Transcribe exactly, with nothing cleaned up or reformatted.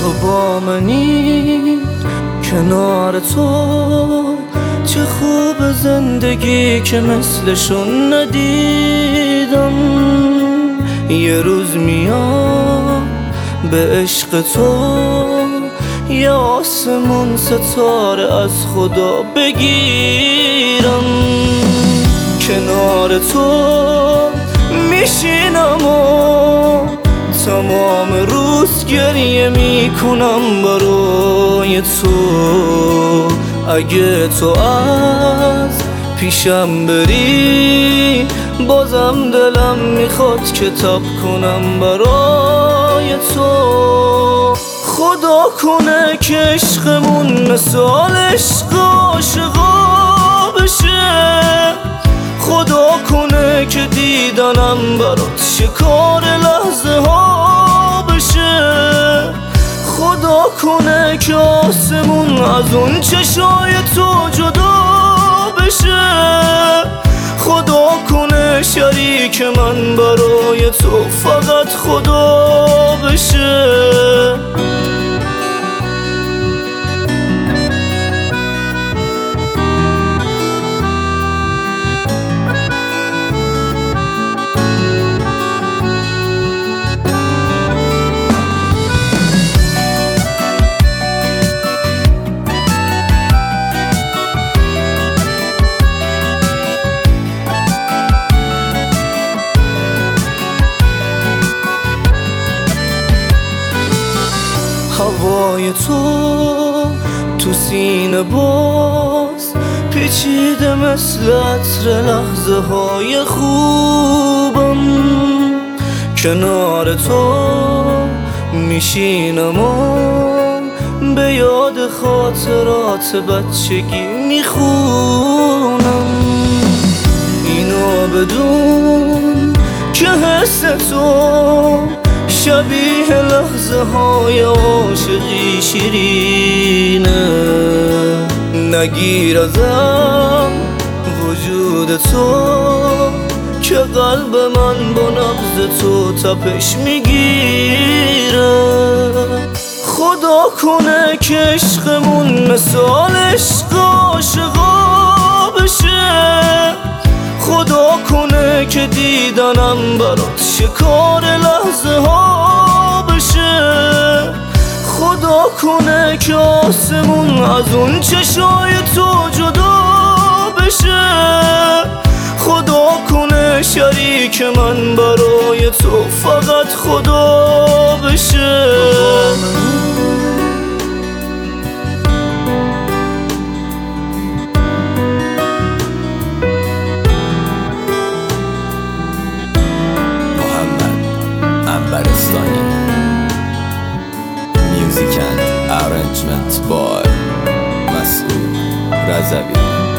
تو با منی کنار تو، چه خوب زندگی که مثلشون ندیدم. یه روز میام به عشق تو، یه آسمون ستاره از خدا بگیرم. کنار تو میشینم و تمام روز گریه میکنم برای تو. اگه تو از پیشم بری، بازم دلم میخواد کتاب کنم برای تو. خدا کنه که عشقمون مثال عشق عاشقا بشه، خدا کنه که دیدنم برات شکار لحظه ها بشه، خدا کنه که آسمون از اون چشای تو جدا بشه، خدا کنه شریک من برای تو فقط خدا بشه. هوای تو تو سینه باز پیچیده مثل عطر لحظه های خوبم. کنار تو میشینم و به یاد خاطرات بچگی میخونم. اینو بدون که حس تو شبیه لحظه های عاشقی شیرینه. نگیر ازم وجود تو که قلب من با نبض تو تپش میگیره. خدا کنه که عشقمون مثال عشق عاشقا بشه، خدا کنه که دیدنم برات شکار لحظه ها بشه، خدا کنه که آسمون از اون چشای تو جدا بشه، خدا کنه شریک من برای تو فقط خدا بشه. Music and arrangement by Masoud Razavi.